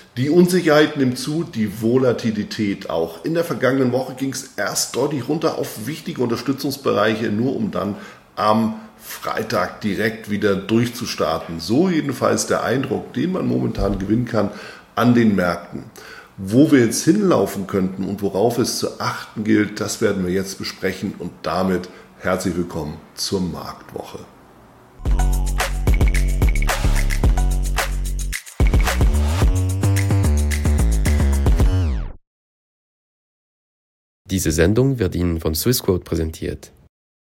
Die Unsicherheit nimmt zu, die Volatilität auch. In der vergangenen Woche ging es erst deutlich runter auf wichtige Unterstützungsbereiche, nur um dann am Freitag direkt wieder durchzustarten. So jedenfalls der Eindruck, den man momentan gewinnen kann an den Märkten. Wo wir jetzt hinlaufen könnten und worauf es zu achten gilt, das werden wir jetzt besprechen und damit herzlich willkommen zur Marktwoche. Diese Sendung wird Ihnen von Swissquote präsentiert.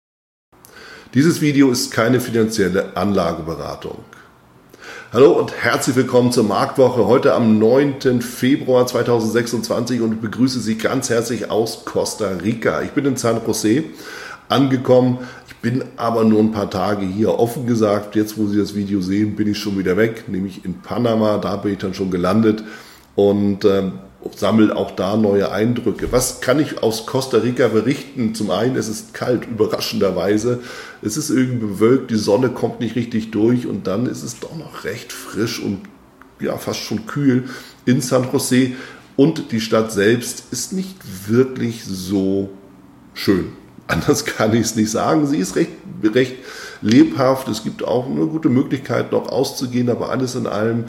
Dieses Video ist keine finanzielle Anlageberatung. Hallo und herzlich willkommen zur Marktwoche, heute am 9. Februar 2026 und ich begrüße Sie ganz herzlich aus Costa Rica. Ich bin in San Jose angekommen, ich bin aber nur ein paar Tage hier. Offen gesagt, jetzt wo Sie das Video sehen, bin ich schon wieder weg, nämlich in Panama, da bin ich dann schon gelandet und sammle auch da neue Eindrücke. Was kann ich aus Costa Rica berichten? Zum einen, es ist kalt, überraschenderweise. Es ist irgendwie bewölkt, die Sonne kommt nicht richtig durch und dann ist es doch noch recht frisch und ja, fast schon kühl in San Jose. Und die Stadt selbst ist nicht wirklich so schön. Anders kann ich es nicht sagen. Sie ist recht lebhaft. Es gibt auch eine gute Möglichkeit, noch auszugehen, aber alles in allem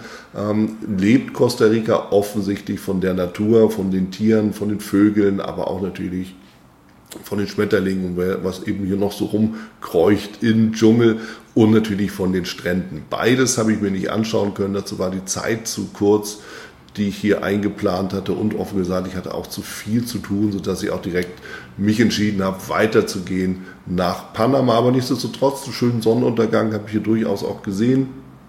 lebt Costa Rica offensichtlich von der Natur, von den Tieren, von den Vögeln, aber auch natürlich von den Schmetterlingen, was eben hier noch so rumkreucht im Dschungel und natürlich von den Stränden. Beides habe ich mir nicht anschauen können. Dazu war die Zeit zu kurz, die ich hier eingeplant hatte und offen gesagt, ich hatte auch zu viel zu tun, sodass ich auch direkt mich entschieden habe, weiterzugehen nach Panama. Aber nichtsdestotrotz, einen schönen Sonnenuntergang habe ich hier durchaus auch gesehen,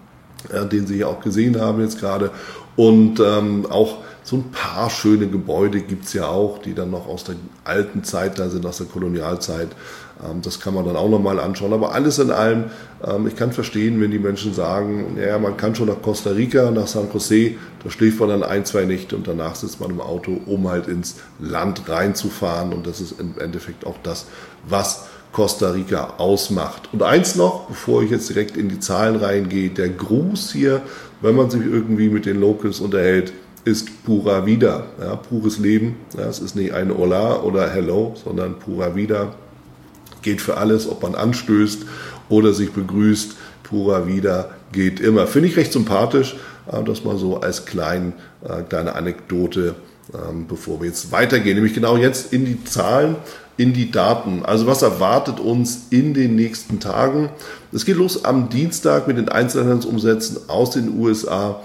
den Sie hier auch gesehen haben jetzt gerade. Und auch so ein paar schöne Gebäude gibt es ja auch, die dann noch aus der alten Zeit da sind, aus der Kolonialzeit. Das kann man dann auch nochmal anschauen. Aber alles in allem, ich kann verstehen, wenn die Menschen sagen, ja, man kann schon nach Costa Rica, nach San Jose, da schläft man dann 1-2 Nächte und danach sitzt man im Auto, um halt ins Land reinzufahren. Und das ist im Endeffekt auch das, was Costa Rica ausmacht. Und eins noch, bevor ich jetzt direkt in die Zahlen reingehe, der Gruß hier, wenn man sich irgendwie mit den Locals unterhält, ist pura vida, ja, pures Leben. Ja, es ist nicht ein Hola oder Hello, sondern pura vida. Geht für alles, ob man anstößt oder sich begrüßt. Pura vida geht immer. Finde ich recht sympathisch, das mal so als kleine Anekdote, bevor wir jetzt weitergehen. Nämlich genau jetzt in die Zahlen, in die Daten. Also was erwartet uns in den nächsten Tagen? Es geht los am Dienstag mit den Einzelhandelsumsätzen aus den USA.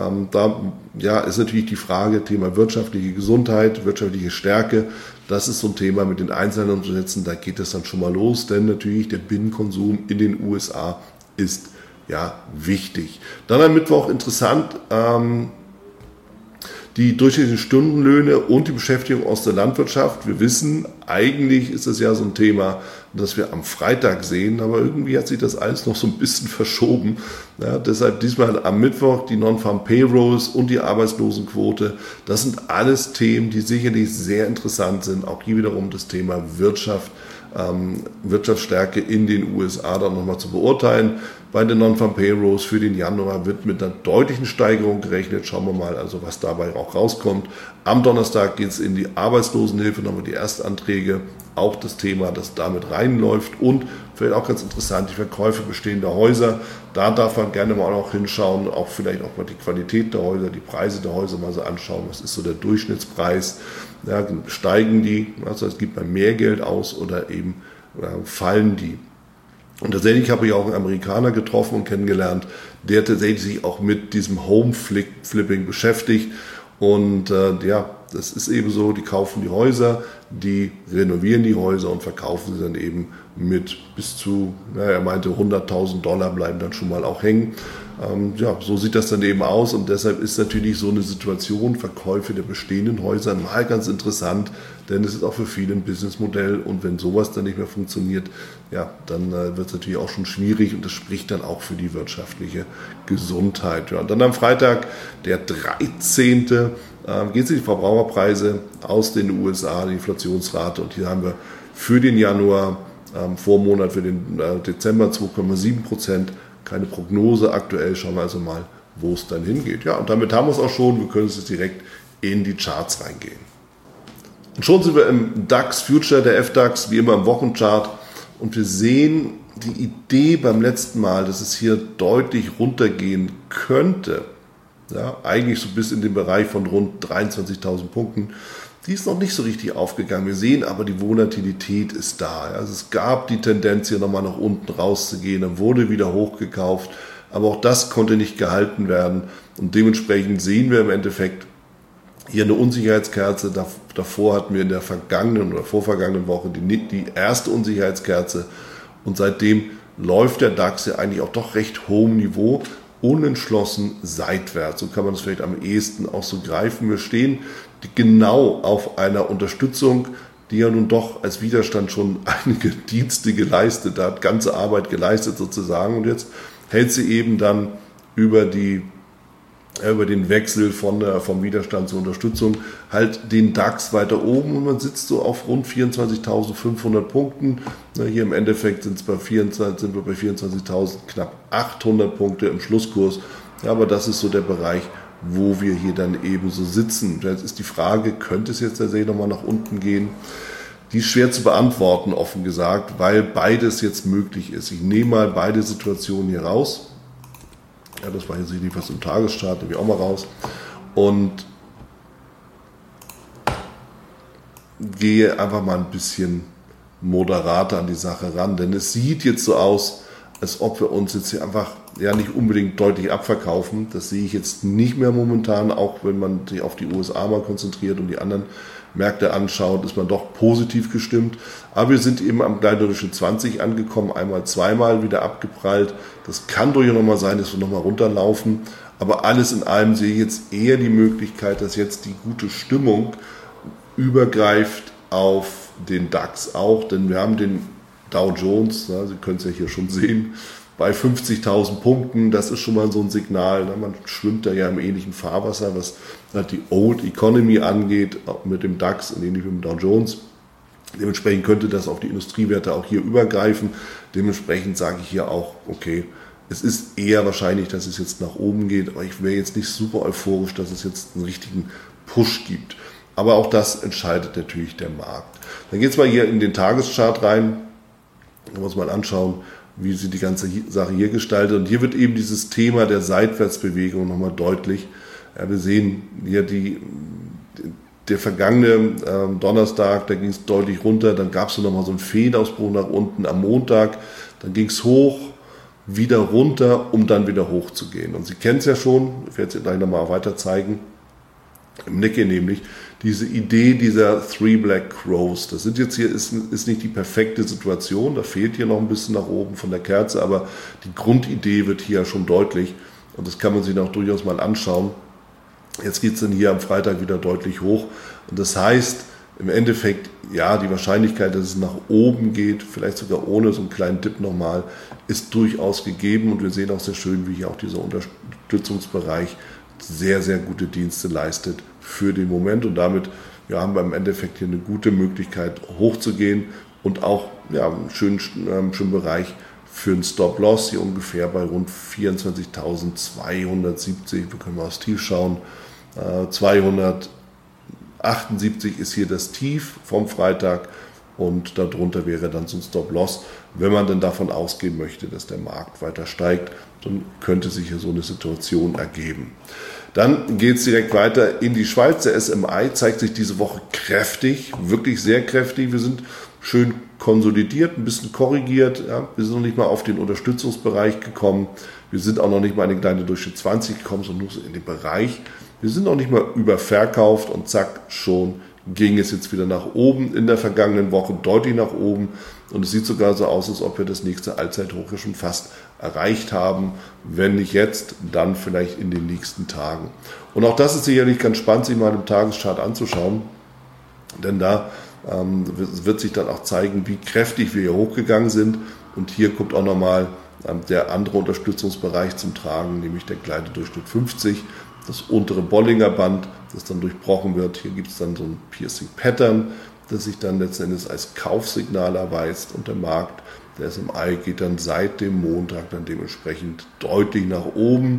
Da ist natürlich die Frage, Thema wirtschaftliche Gesundheit, wirtschaftliche Stärke. Das ist so ein Thema mit den Einzelhandelsumsätzen. Da geht es dann schon mal los, denn natürlich der Binnenkonsum in den USA ist ja wichtig. Dann am Mittwoch interessant, die durchschnittlichen Stundenlöhne und die Beschäftigung aus der Landwirtschaft. Wir wissen, eigentlich ist es ja so ein Thema, das wir am Freitag sehen, aber irgendwie hat sich das alles noch so ein bisschen verschoben. Ja, deshalb diesmal am Mittwoch die Non-Farm Payrolls und die Arbeitslosenquote. Das sind alles Themen, die sicherlich sehr interessant sind. Auch hier wiederum das Thema Wirtschaftsstärke in den USA dann nochmal zu beurteilen. Bei den Non-Farm Payrolls für den Januar wird mit einer deutlichen Steigerung gerechnet. Schauen wir mal, also was dabei auch rauskommt. Am Donnerstag geht es in die Arbeitslosenhilfe, nochmal die Erstanträge. Auch das Thema, das damit reinläuft. Und vielleicht auch ganz interessant, die Verkäufe bestehender Häuser. Da darf man gerne mal auch hinschauen, auch vielleicht auch mal die Qualität der Häuser, die Preise der Häuser mal so anschauen. Was ist so der Durchschnittspreis? Ja, steigen die? Also es gibt man mehr Geld aus oder eben fallen die? Und tatsächlich habe ich auch einen Amerikaner getroffen und kennengelernt, der tatsächlich sich auch mit diesem Home-Flipping beschäftigt. Und das ist eben so, die kaufen die Häuser, die renovieren die Häuser und verkaufen sie dann eben mit bis zu, er meinte $100.000 bleiben dann schon mal auch hängen. So sieht das dann eben aus und deshalb ist natürlich so eine Situation, Verkäufe der bestehenden Häuser mal ganz interessant, denn es ist auch für viele ein Businessmodell und wenn sowas dann nicht mehr funktioniert, ja, dann wird es natürlich auch schon schwierig und das spricht dann auch für die wirtschaftliche Gesundheit. Ja, und dann am Freitag, der 13. geht es in die Verbraucherpreise aus den USA, die Inflationsrate und hier haben wir für den Januar, Vormonat für den Dezember 2,7%. Keine Prognose aktuell, schauen wir also mal, wo es dann hingeht. Ja, und damit haben wir es auch schon. Wir können jetzt direkt in die Charts reingehen. Und schon sind wir im DAX Future, der FDAX, wie immer im Wochenchart. Und wir sehen die Idee beim letzten Mal, dass es hier deutlich runtergehen könnte. Ja, eigentlich so bis in den Bereich von rund 23.000 Punkten. Die ist noch nicht so richtig aufgegangen. Wir sehen aber, die Volatilität ist da. Also es gab die Tendenz, hier nochmal nach unten rauszugehen. Dann wurde wieder hochgekauft. Aber auch das konnte nicht gehalten werden. Und dementsprechend sehen wir im Endeffekt hier eine Unsicherheitskerze. Davor hatten wir in der vergangenen oder vorvergangenen Woche die erste Unsicherheitskerze. Und seitdem läuft der DAX ja eigentlich auch doch recht hohem Niveau, unentschlossen seitwärts. So kann man das vielleicht am ehesten auch so greifen. Wir stehen genau auf einer Unterstützung, die ja nun doch als Widerstand schon einige Dienste geleistet hat, ganze Arbeit geleistet sozusagen. Und jetzt hält sie eben dann über den Wechsel vom Widerstand zur Unterstützung halt den DAX weiter oben und man sitzt so auf rund 24.500 Punkten. Hier im Endeffekt sind wir bei 24.000 knapp 800 Punkte im Schlusskurs. Ja, aber das ist so der Bereich, wo wir hier dann eben so sitzen. Jetzt ist die Frage, könnte es jetzt tatsächlich nochmal nach unten gehen? Die ist schwer zu beantworten, offen gesagt, weil beides jetzt möglich ist. Ich nehme mal beide Situationen hier raus. Ja, das war jetzt nicht was im Tagesstart, nehme ich auch mal raus. Und gehe einfach mal ein bisschen moderater an die Sache ran. Denn es sieht jetzt so aus, als ob wir uns jetzt hier einfach ja nicht unbedingt deutlich abverkaufen. Das sehe ich jetzt nicht mehr momentan, auch wenn man sich auf die USA mal konzentriert und die anderen Märkte anschaut, ist man doch positiv gestimmt. Aber wir sind eben am Kleiderdurchschnitt 20 angekommen, einmal, zweimal wieder abgeprallt. Das kann durchaus nochmal sein, dass wir nochmal runterlaufen. Aber alles in allem sehe ich jetzt eher die Möglichkeit, dass jetzt die gute Stimmung übergreift auf den DAX auch. Denn wir haben den Dow Jones, ja, Sie können es ja hier schon sehen, bei 50.000 Punkten. Das ist schon mal so ein Signal. Ne? Man schwimmt da ja im ähnlichen Fahrwasser, was die Old Economy angeht, auch mit dem DAX und ähnlich mit dem Dow Jones. Dementsprechend könnte das auf die Industriewerte auch hier übergreifen. Dementsprechend sage ich hier auch, okay, es ist eher wahrscheinlich, dass es jetzt nach oben geht, aber ich wäre jetzt nicht super euphorisch, dass es jetzt einen richtigen Push gibt. Aber auch das entscheidet natürlich der Markt. Dann geht es mal hier in den Tageschart rein. Da muss man anschauen, wie sie die ganze Sache hier gestaltet. Und hier wird eben dieses Thema der Seitwärtsbewegung nochmal deutlich. Ja, wir sehen hier der vergangene Donnerstag, da ging es deutlich runter. Dann gab es nochmal so einen Fehdausbruch nach unten am Montag. Dann ging es hoch, wieder runter, um dann wieder hoch zu gehen. Und Sie kennen es ja schon, ich werde es Ihnen gleich nochmal weiter zeigen. Im Nikkei nämlich, diese Idee dieser Three Black Crows. Das sind jetzt hier, ist nicht die perfekte Situation, da fehlt hier noch ein bisschen nach oben von der Kerze, aber die Grundidee wird hier schon deutlich und das kann man sich auch durchaus mal anschauen. Jetzt geht es dann hier am Freitag wieder deutlich hoch und das heißt im Endeffekt, ja, die Wahrscheinlichkeit, dass es nach oben geht, vielleicht sogar ohne so einen kleinen Dip nochmal, ist durchaus gegeben und wir sehen auch sehr schön, wie hier auch dieser Unterstützungsbereich sehr, sehr gute Dienste leistet für den Moment und damit ja, haben wir im Endeffekt hier eine gute Möglichkeit hochzugehen und auch ja, einen schönen Bereich für einen Stop-Loss, hier ungefähr bei rund 24.270, wir können mal aufs Tief schauen, 278 ist hier das Tief vom Freitag und darunter wäre dann so ein Stop-Loss. Wenn man dann davon ausgehen möchte, dass der Markt weiter steigt, dann könnte sich hier so eine Situation ergeben. Dann geht es direkt weiter in die Schweiz. Der SMI zeigt sich diese Woche kräftig, wirklich sehr kräftig. Wir sind schön konsolidiert, ein bisschen korrigiert. Ja. Wir sind noch nicht mal auf den Unterstützungsbereich gekommen. Wir sind auch noch nicht mal in den kleinen Durchschnitt 20 gekommen, sondern nur so in den Bereich. Wir sind noch nicht mal überverkauft und zack, schon ging es jetzt wieder nach oben. In der vergangenen Woche deutlich nach oben. Und es sieht sogar so aus, als ob wir das nächste Allzeithoch schon fast erreicht haben. Wenn nicht jetzt, dann vielleicht in den nächsten Tagen. Und auch das ist sicherlich ganz spannend, sich mal im Tageschart anzuschauen. Denn da wird sich dann auch zeigen, wie kräftig wir hier hochgegangen sind. Und hier kommt auch nochmal der andere Unterstützungsbereich zum Tragen, nämlich der kleine Durchschnitt 50. Das untere Bollinger Band, das dann durchbrochen wird. Hier gibt es dann so ein Piercing Pattern, das sich dann letzten Endes als Kaufsignal erweist und der Markt, der SMI, geht dann seit dem Montag dann dementsprechend deutlich nach oben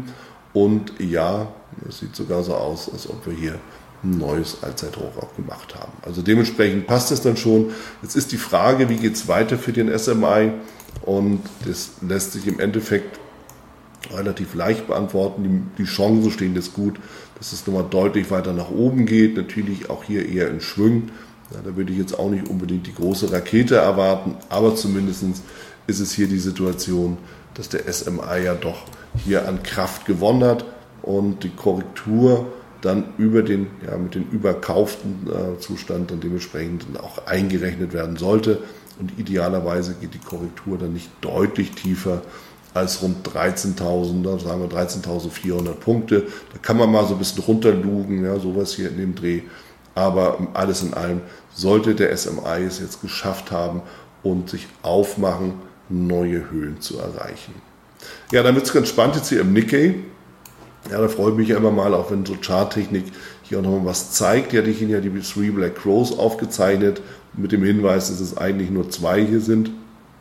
Und ja, es sieht sogar so aus, als ob wir hier ein neues Allzeithoch auch gemacht haben. Also dementsprechend passt es dann schon. Jetzt ist die Frage, wie geht es weiter für den SMI? Und das lässt sich im Endeffekt relativ leicht beantworten. Die Chancen stehen jetzt gut, dass es nochmal deutlich weiter nach oben geht. Natürlich auch hier eher in Schwüngen. Ja, da würde ich jetzt auch nicht unbedingt die große Rakete erwarten, aber zumindest ist es hier die Situation, dass der SMI ja doch hier an Kraft gewonnen hat und die Korrektur dann mit den überkauften Zustand dann dementsprechend auch eingerechnet werden sollte. Und idealerweise geht die Korrektur dann nicht deutlich tiefer als rund 13.000, sagen wir 13.400 Punkte. Da kann man mal so ein bisschen runterlugen, ja, sowas hier in dem Dreh. Aber alles in allem sollte der SMI es jetzt geschafft haben und sich aufmachen, neue Höhen zu erreichen. Ja, dann wird es ganz spannend jetzt hier im Nikkei. Ja, da freue ich mich ja immer mal, auch wenn so Charttechnik hier auch nochmal was zeigt. Die hatte ich Ihnen ja die 3 Black Crows aufgezeichnet, mit dem Hinweis, dass es eigentlich nur 2 hier sind.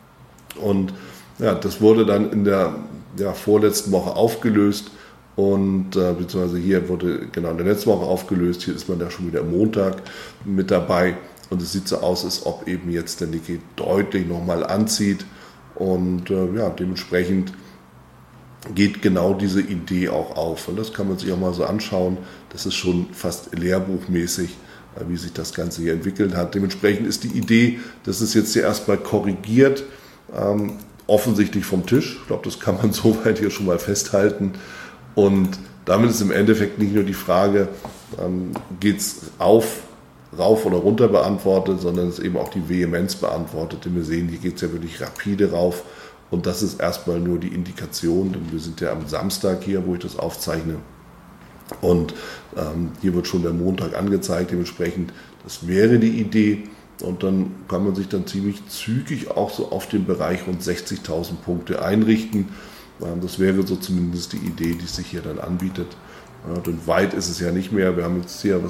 Und ja, das wurde dann in der vorletzten Woche aufgelöst und beziehungsweise hier wurde genau in der letzten Woche aufgelöst. Hier ist man da schon wieder am Montag mit dabei und es sieht so aus, als ob eben jetzt der Nikkei deutlich nochmal anzieht und dementsprechend geht genau diese Idee auch auf. Und das kann man sich auch mal so anschauen. Das ist schon fast lehrbuchmäßig, wie sich das Ganze hier entwickelt hat. Dementsprechend ist die Idee, dass es jetzt hier erstmal korrigiert, offensichtlich vom Tisch. Ich glaube, das kann man soweit hier schon mal festhalten. Und damit ist im Endeffekt nicht nur die Frage, geht es rauf oder runter beantwortet, sondern es ist eben auch die Vehemenz beantwortet. Denn wir sehen, hier geht es ja wirklich rapide rauf. Und das ist erstmal nur die Indikation, denn wir sind ja am Samstag hier, wo ich das aufzeichne. Und hier wird schon der Montag angezeigt, dementsprechend, das wäre die Idee. Und dann kann man sich dann ziemlich zügig auch so auf den Bereich rund 60.000 Punkte einrichten. Das wäre so zumindest die Idee, die sich hier dann anbietet. Denn weit ist es ja nicht mehr. Wir haben jetzt hier,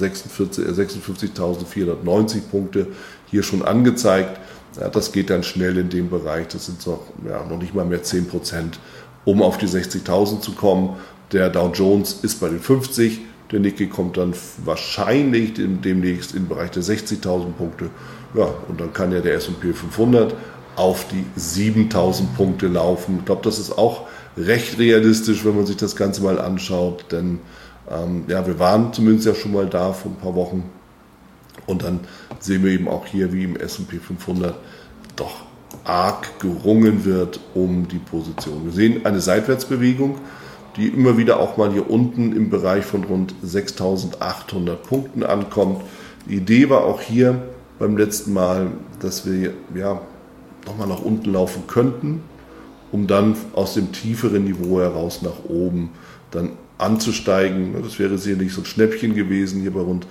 56.490 Punkte hier schon angezeigt. Ja, das geht dann schnell in dem Bereich. Das sind noch nicht mal mehr 10%, um auf die 60.000 zu kommen. Der Dow Jones ist bei den 50. Der Nikkei kommt dann wahrscheinlich demnächst im Bereich der 60.000 Punkte. Ja, und dann kann ja der S&P 500 auf die 7.000 Punkte laufen. Ich glaube, das ist auch recht realistisch, wenn man sich das Ganze mal anschaut. Denn wir waren zumindest ja schon mal da vor ein paar Wochen. Und dann sehen wir eben auch hier, wie im S&P 500 doch arg gerungen wird um die Position. Wir sehen eine Seitwärtsbewegung, die immer wieder auch mal hier unten im Bereich von rund 6.800 Punkten ankommt. Die Idee war auch hier beim letzten Mal, dass wir nochmal nach unten laufen könnten, um dann aus dem tieferen Niveau heraus nach oben dann anzusteigen. Das wäre sicherlich so ein Schnäppchen gewesen, hier bei rund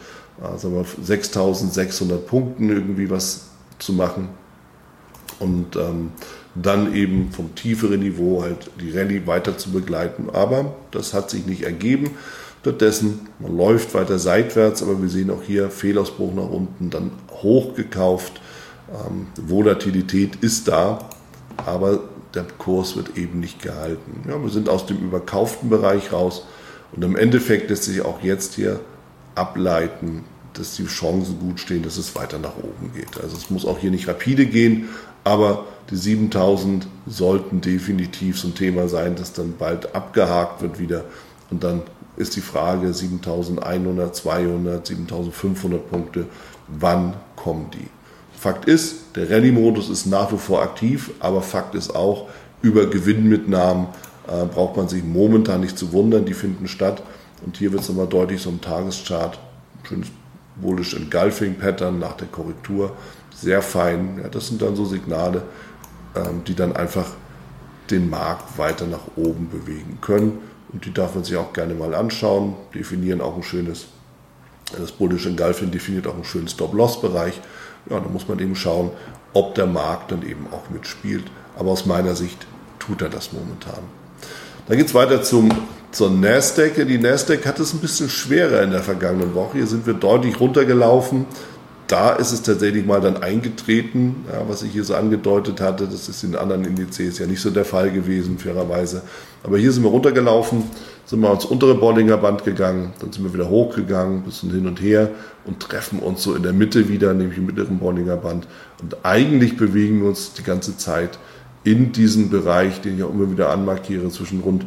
6.600 Punkten irgendwie was zu machen. Und dann eben vom tieferen Niveau halt die Rallye weiter zu begleiten. Aber das hat sich nicht ergeben. Stattdessen, man läuft weiter seitwärts, aber wir sehen auch hier Fehlausbruch nach unten, dann hochgekauft. Volatilität ist da, aber der Kurs wird eben nicht gehalten. Ja, wir sind aus dem überkauften Bereich raus und im Endeffekt lässt sich auch jetzt hier ableiten, dass die Chancen gut stehen, dass es weiter nach oben geht. Also es muss auch hier nicht rapide gehen, aber die 7.000 sollten definitiv so ein Thema sein, das dann bald abgehakt wird wieder. Und dann ist die Frage 7.100, 200, 7.500 Punkte, wann kommen die? Fakt ist, der Rallye-Modus ist nach wie vor aktiv, aber Fakt ist auch, über Gewinnmitnahmen braucht man sich momentan nicht zu wundern, die finden statt. Und hier wird es nochmal deutlich so im Tageschart, schönes bullish Engulfing Pattern nach der Korrektur, sehr fein. Ja, das sind dann so Signale, die dann einfach den Markt weiter nach oben bewegen können. Und die darf man sich auch gerne mal anschauen, definieren auch ein schönes, das bullish Engulfing definiert auch einen schönen Stop-Loss-Bereich. Ja, da muss man eben schauen, ob der Markt dann eben auch mitspielt. Aber aus meiner Sicht tut er das momentan. Dann geht es weiter zur Nasdaq. Die Nasdaq hat es ein bisschen schwerer in der vergangenen Woche. Hier sind wir deutlich runtergelaufen. Da ist es tatsächlich mal dann eingetreten, ja, was ich hier so angedeutet hatte. Das ist in anderen Indizes ja nicht so der Fall gewesen, fairerweise. Aber hier sind wir runtergelaufen. sind wir ans untere Bollinger Band gegangen, dann sind wir wieder hochgegangen, ein bisschen hin und her und treffen uns so in der Mitte wieder, nämlich im mittleren Bollinger Band. Und eigentlich bewegen wir uns die ganze Zeit in diesem Bereich, den ich auch immer wieder anmarkiere, zwischen rund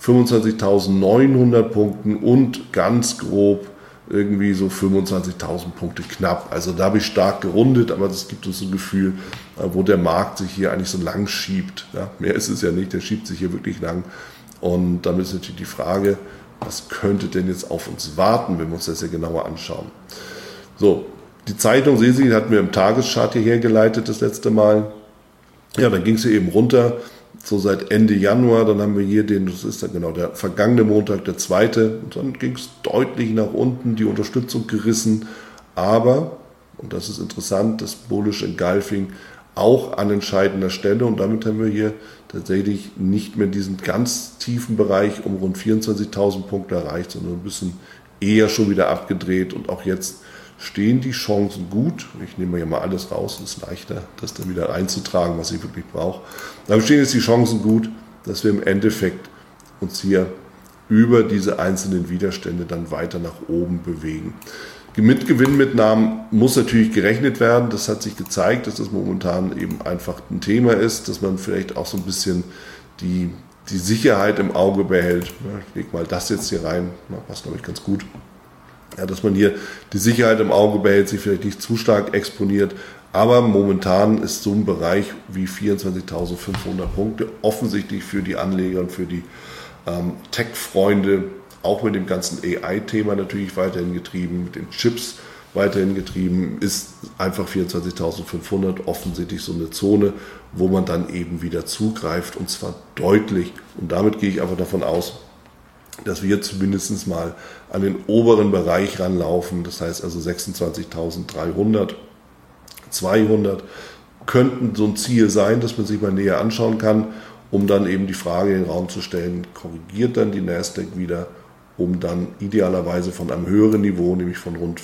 25.900 Punkten und ganz grob irgendwie so 25.000 Punkte knapp. Also da habe ich stark gerundet, aber das gibt uns so ein Gefühl, wo der Markt sich hier eigentlich so lang schiebt. Ja, mehr ist es ja nicht, der schiebt sich hier wirklich lang. Und dann ist natürlich die Frage, was könnte denn jetzt auf uns warten, wenn wir uns das ja genauer anschauen. So, die Zeitung, sehen Sie, hatten wir im Tageschart hierher geleitet das letzte Mal. Ja, dann ging es hier eben runter, so seit Ende Januar, dann haben wir hier das ist dann genau der vergangene Montag, der 2. Und dann ging es deutlich nach unten, die Unterstützung gerissen. Aber, und das ist interessant, das Bullish Engulfing auch an entscheidender Stelle. Und damit haben wir hier tatsächlich nicht mehr diesen ganz tiefen Bereich um rund 24.000 Punkte erreicht, sondern ein bisschen eher schon wieder abgedreht. Und auch jetzt stehen die Chancen gut. Ich nehme hier mal alles raus, es ist leichter, das dann wieder einzutragen, was ich wirklich brauche. Da stehen jetzt die Chancen gut, dass wir im Endeffekt uns hier über diese einzelnen Widerstände dann weiter nach oben bewegen. Mit Gewinnmitnahmen muss natürlich gerechnet werden. Das hat sich gezeigt, dass das momentan eben einfach ein Thema ist, dass man vielleicht auch so ein bisschen die Sicherheit im Auge behält. Ich lege mal das jetzt hier rein, passt glaube ich ganz gut. Ja, dass man hier die Sicherheit im Auge behält, sich vielleicht nicht zu stark exponiert. Aber momentan ist so ein Bereich wie 24.500 Punkte offensichtlich für die Anleger und für die Tech-Freunde, auch mit dem ganzen AI-Thema natürlich weiterhin getrieben, mit den Chips weiterhin getrieben, ist einfach 24.500 offensichtlich so eine Zone, wo man dann eben wieder zugreift, und zwar deutlich. Und damit gehe ich einfach davon aus, dass wir zumindest mal an den oberen Bereich ranlaufen. Das heißt also 26.300, 200 könnten so ein Ziel sein, dass man sich mal näher anschauen kann, um dann eben die Frage in den Raum zu stellen, korrigiert dann die Nasdaq wieder, um dann idealerweise von einem höheren Niveau, nämlich von rund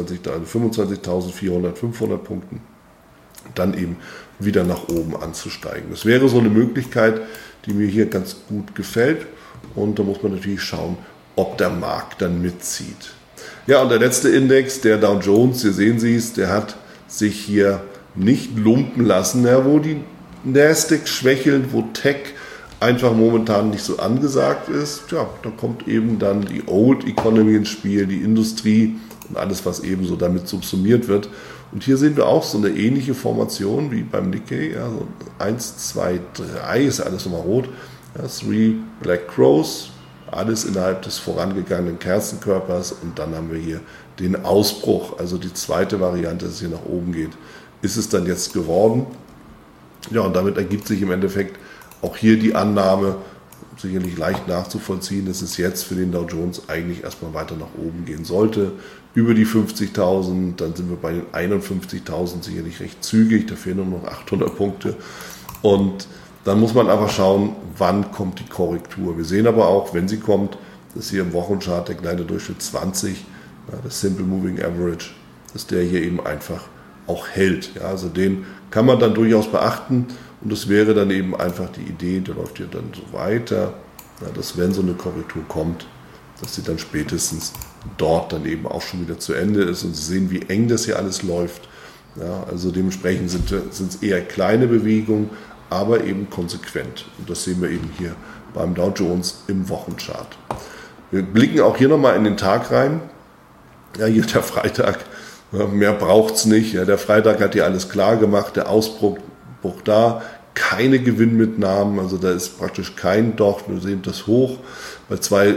25.400, 500 Punkten, dann eben wieder nach oben anzusteigen. Das wäre so eine Möglichkeit, die mir hier ganz gut gefällt. Und da muss man natürlich schauen, ob der Markt dann mitzieht. Ja, und der letzte Index, der Dow Jones, hier sehen Sie es, der hat sich hier nicht lumpen lassen, ja, wo die Nasdaq schwächelt, wo Tech einfach momentan nicht so angesagt ist. Ja, da kommt eben dann die Old Economy ins Spiel, die Industrie und alles, was eben so damit subsumiert wird. Und hier sehen wir auch so eine ähnliche Formation wie beim Nikkei. Ja, so 1, 2, 3 ist alles nochmal rot. Ja, 3 Black Crows, alles innerhalb des vorangegangenen Kerzenkörpers, und dann haben wir hier den Ausbruch, also die zweite Variante, dass es hier nach oben geht, ist es dann jetzt geworden. Ja, und damit ergibt sich im Endeffekt auch hier die Annahme, sicherlich leicht nachzuvollziehen, dass es jetzt für den Dow Jones eigentlich erstmal weiter nach oben gehen sollte. Über die 50.000, dann sind wir bei den 51.000 sicherlich recht zügig, da fehlen nur noch 800 Punkte. Und dann muss man einfach schauen, wann kommt die Korrektur. Wir sehen aber auch, wenn sie kommt, dass hier im Wochenchart der kleine Durchschnitt 20, das Simple Moving Average, dass der hier eben einfach auch hält. Ja, also den kann man dann durchaus beachten, und das wäre dann eben einfach die Idee, der läuft hier dann so weiter, dass wenn so eine Korrektur kommt, dass sie dann spätestens dort dann eben auch schon wieder zu Ende ist, und Sie sehen, wie eng das hier alles läuft. Ja, also dementsprechend sind es eher kleine Bewegungen, aber eben konsequent. Und das sehen wir eben hier beim Dow Jones im Wochenchart. Wir blicken auch hier nochmal in den Tag rein. Ja, hier der Freitag, mehr braucht es nicht. Ja, der Freitag hat hier alles klar gemacht, der Ausbruch da, keine Gewinnmitnahmen, also da ist praktisch kein Docht. Wir sehen das Hoch bei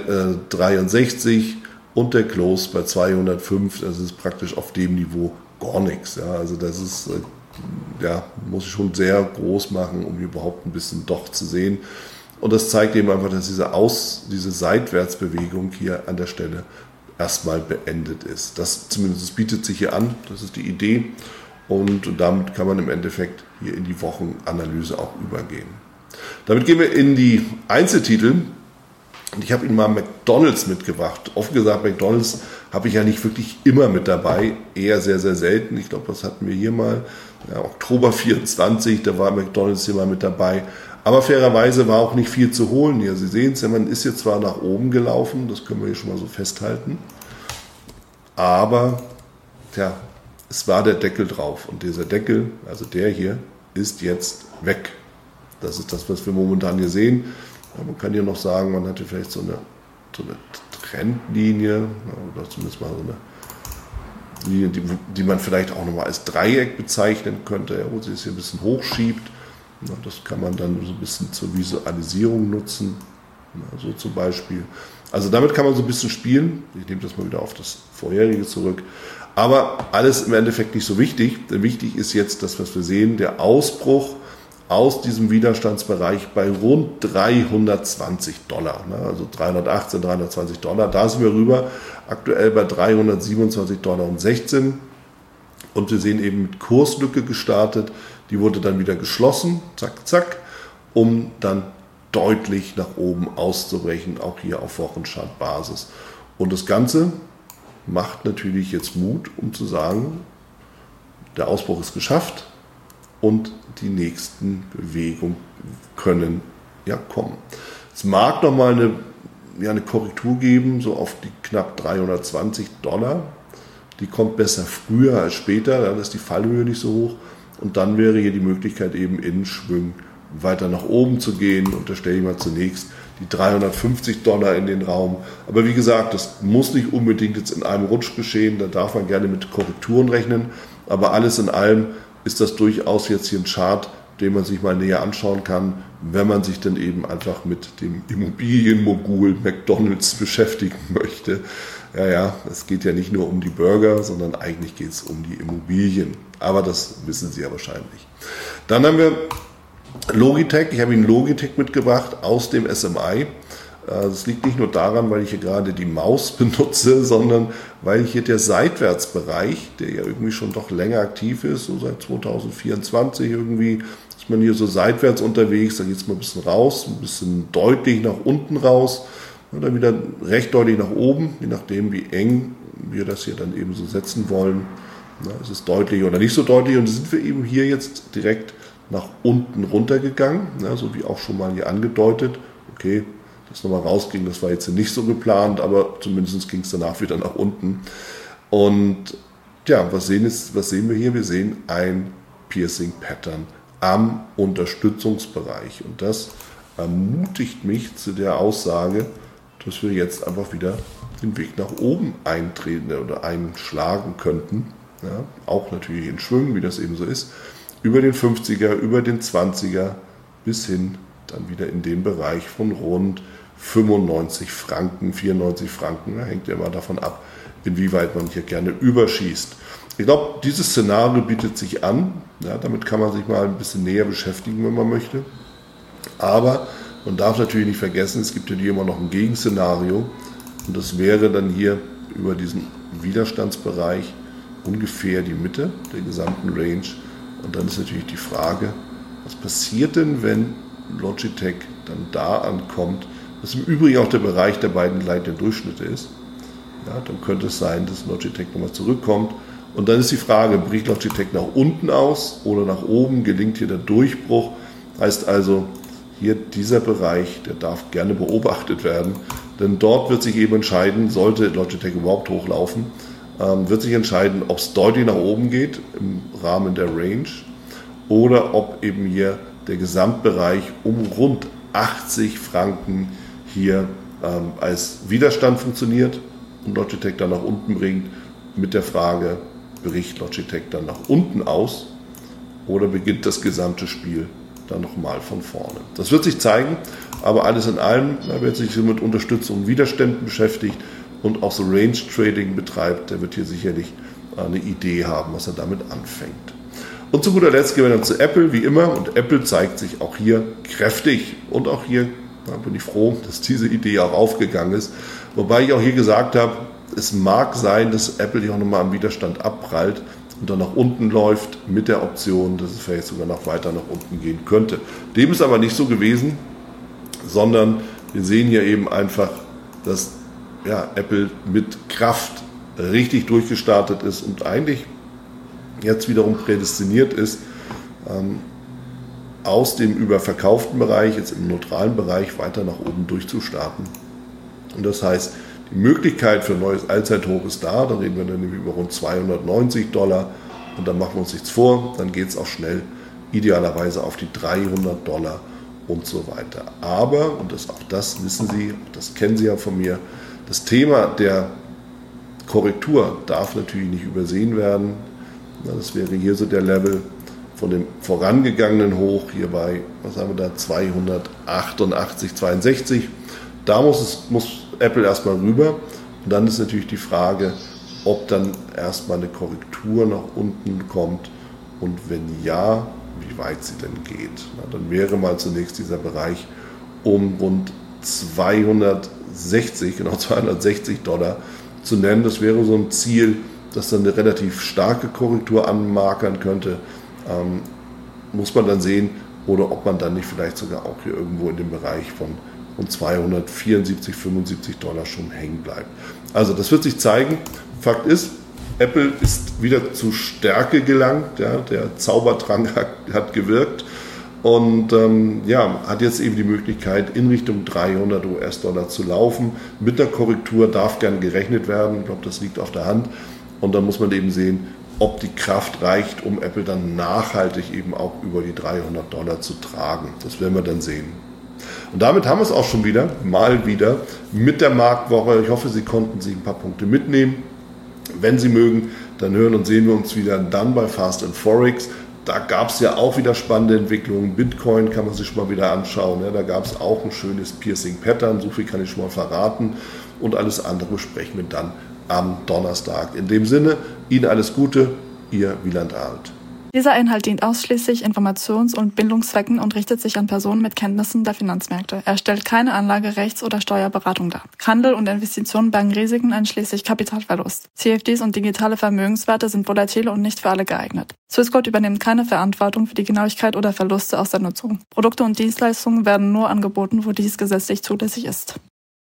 263 und der Close bei 205. Das ist praktisch auf dem Niveau gar nichts. Ja, also das ist, muss ich schon sehr groß machen, um überhaupt ein bisschen Docht zu sehen. Und das zeigt eben einfach, dass diese Seitwärtsbewegung hier an der Stelle erstmal beendet ist. Das zumindest bietet sich hier an, das ist die Idee. Und damit kann man im Endeffekt hier in die Wochenanalyse auch übergehen. Damit gehen wir in die Einzeltitel. Und ich habe Ihnen mal McDonald's mitgebracht. Offen gesagt, McDonald's habe ich ja nicht wirklich immer mit dabei. Eher sehr, sehr selten. Ich glaube, das hatten wir hier mal. Ja, Oktober 24, da war McDonald's hier mal mit dabei. Aber fairerweise war auch nicht viel zu holen hier. Sie sehen es ja, man ist jetzt zwar nach oben gelaufen, das können wir hier schon mal so festhalten, aber es war der Deckel drauf und dieser Deckel, also der hier, ist jetzt weg. Das ist das, was wir momentan hier sehen. Man kann hier noch sagen, man hatte vielleicht so eine Trendlinie oder zumindest mal so eine Linie, die man vielleicht auch nochmal als Dreieck bezeichnen könnte, wo sie es hier ein bisschen hochschiebt. Das kann man dann so ein bisschen zur Visualisierung nutzen, so zum Beispiel. Also damit kann man so ein bisschen spielen. Ich nehme das mal wieder auf das vorherige zurück. Aber alles im Endeffekt nicht so wichtig, denn wichtig ist jetzt das, was wir sehen, der Ausbruch aus diesem Widerstandsbereich bei rund $320, also 318, $320. Da sind wir rüber, aktuell bei $327,16. Und wir sehen eben mit Kurslücke gestartet, die wurde dann wieder geschlossen, zack, zack, um dann deutlich nach oben auszubrechen, auch hier auf Wochenchartbasis. Und das Ganze macht natürlich jetzt Mut, um zu sagen, der Ausbruch ist geschafft und die nächsten Bewegungen können kommen. Es mag nochmal eine Korrektur geben, so auf die knapp $320. Die kommt besser früher als später, dann ist die Fallhöhe nicht so hoch. Und dann wäre hier die Möglichkeit, eben in Schwüngen weiter nach oben zu gehen. Und da stelle ich mal zunächst die $350 in den Raum. Aber wie gesagt, das muss nicht unbedingt jetzt in einem Rutsch geschehen. Da darf man gerne mit Korrekturen rechnen. Aber alles in allem ist das durchaus jetzt hier ein Chart, den man sich mal näher anschauen kann, wenn man sich dann eben einfach mit dem Immobilienmogul McDonald's beschäftigen möchte. Es geht ja nicht nur um die Burger, sondern eigentlich geht es um die Immobilien. Aber das wissen Sie ja wahrscheinlich. Dann haben wir Logitech. Ich habe Ihnen Logitech mitgebracht aus dem SMI. Das liegt nicht nur daran, weil ich hier gerade die Maus benutze, sondern weil hier der Seitwärtsbereich, der ja irgendwie schon doch länger aktiv ist, so seit 2024 irgendwie, ist man hier so seitwärts unterwegs, da geht es mal ein bisschen raus, ein bisschen deutlich nach unten raus und dann wieder recht deutlich nach oben, je nachdem wie eng wir das hier dann eben so setzen wollen. Es ist deutlich oder nicht so deutlich und sind wir eben hier jetzt direkt nach unten runtergegangen, so wie auch schon mal hier angedeutet. Okay, das nochmal rausging, das war jetzt nicht so geplant, aber zumindest ging es danach wieder nach unten. Und was sehen wir hier? Wir sehen ein Piercing Pattern am Unterstützungsbereich. Und das ermutigt mich zu der Aussage, dass wir jetzt einfach wieder den Weg nach oben eintreten oder einschlagen könnten. Auch natürlich in Schwüngen, wie das eben so ist. Über den 50er, über den 20er bis hin dann wieder in den Bereich von rund 95 Franken, 94 Franken. Hängt ja immer davon ab, inwieweit man hier gerne überschießt. Ich glaube, dieses Szenario bietet sich an. Damit kann man sich mal ein bisschen näher beschäftigen, wenn man möchte. Aber man darf natürlich nicht vergessen, es gibt ja hier immer noch ein Gegenszenario. Und das wäre dann hier über diesen Widerstandsbereich ungefähr die Mitte der gesamten Range. Und dann ist natürlich die Frage, was passiert denn, wenn Logitech dann da ankommt, was im Übrigen auch der Bereich der beiden gleitenden Durchschnitte ist. Dann könnte es sein, dass Logitech nochmal zurückkommt. Und dann ist die Frage, bricht Logitech nach unten aus oder nach oben, gelingt hier der Durchbruch? Heißt also, hier dieser Bereich, der darf gerne beobachtet werden. Denn dort wird sich eben entscheiden, sollte Logitech überhaupt hochlaufen, wird sich entscheiden, ob es deutlich nach oben geht im Rahmen der Range oder ob eben hier der Gesamtbereich um rund 80 Franken hier als Widerstand funktioniert und Logitech dann nach unten bringt mit der Frage, bricht Logitech dann nach unten aus oder beginnt das gesamte Spiel dann nochmal von vorne. Das wird sich zeigen, aber alles in allem, wer sich mit Unterstützung und Widerständen beschäftigt und auch so Range Trading betreibt, der wird hier sicherlich eine Idee haben, was er damit anfängt. Und zu guter Letzt gehen wir dann zu Apple, wie immer. Und Apple zeigt sich auch hier kräftig. Und auch hier bin ich froh, dass diese Idee auch aufgegangen ist. Wobei ich auch hier gesagt habe, es mag sein, dass Apple hier auch nochmal am Widerstand abprallt und dann nach unten läuft mit der Option, dass es vielleicht sogar noch weiter nach unten gehen könnte. Dem ist aber nicht so gewesen, sondern wir sehen hier eben einfach, dass Apple mit Kraft richtig durchgestartet ist und eigentlich jetzt wiederum prädestiniert ist, aus dem überverkauften Bereich, jetzt im neutralen Bereich, weiter nach oben durchzustarten. Und das heißt, die Möglichkeit für ein neues Allzeithoch ist da, da reden wir dann nämlich über rund $290 und dann machen wir uns nichts vor, dann geht es auch schnell idealerweise auf die $300 und so weiter. Aber, und auch das wissen Sie, das kennen Sie ja von mir, das Thema der Korrektur darf natürlich nicht übersehen werden. Das wäre hier so der Level von dem vorangegangenen Hoch, hier bei, was haben wir da, 288,62. Da muss Apple erstmal rüber. Und dann ist natürlich die Frage, ob dann erstmal eine Korrektur nach unten kommt und wenn ja, wie weit sie denn geht. Dann wäre mal zunächst dieser Bereich um rund $260 zu nennen. Das wäre so ein Ziel, das dann eine relativ starke Korrektur anmarkern könnte. Muss man dann sehen, oder ob man dann nicht vielleicht sogar auch hier irgendwo in dem Bereich von rund $274, $75 schon hängen bleibt. Also das wird sich zeigen. Fakt ist, Apple ist wieder zu Stärke gelangt. Ja, der Zaubertrank hat gewirkt und hat jetzt eben die Möglichkeit, in Richtung $300 zu laufen. Mit einer Korrektur darf gern gerechnet werden. Ich glaube, das liegt auf der Hand. Und dann muss man eben sehen, ob die Kraft reicht, um Apple dann nachhaltig eben auch über die $300 zu tragen. Das werden wir dann sehen. Und damit haben wir es auch schon mal wieder mit der Marktwoche. Ich hoffe, Sie konnten sich ein paar Punkte mitnehmen. Wenn Sie mögen, dann hören und sehen wir uns wieder dann bei Fast and Forex. Da gab es ja auch wieder spannende Entwicklungen. Bitcoin kann man sich schon mal wieder anschauen. Ja, da gab es auch ein schönes Piercing Pattern. So viel kann ich schon mal verraten. Und alles andere besprechen wir dann am Donnerstag. In dem Sinne, Ihnen alles Gute, Ihr Wieland Arlt. Dieser Inhalt dient ausschließlich Informations- und Bildungszwecken und richtet sich an Personen mit Kenntnissen der Finanzmärkte. Er stellt keine Anlage-, Rechts- oder Steuerberatung dar. Handel und Investitionen bergen Risiken einschließlich Kapitalverlust. CFDs und digitale Vermögenswerte sind volatile und nicht für alle geeignet. Swissquote übernimmt keine Verantwortung für die Genauigkeit oder Verluste aus der Nutzung. Produkte und Dienstleistungen werden nur angeboten, wo dies gesetzlich zulässig ist.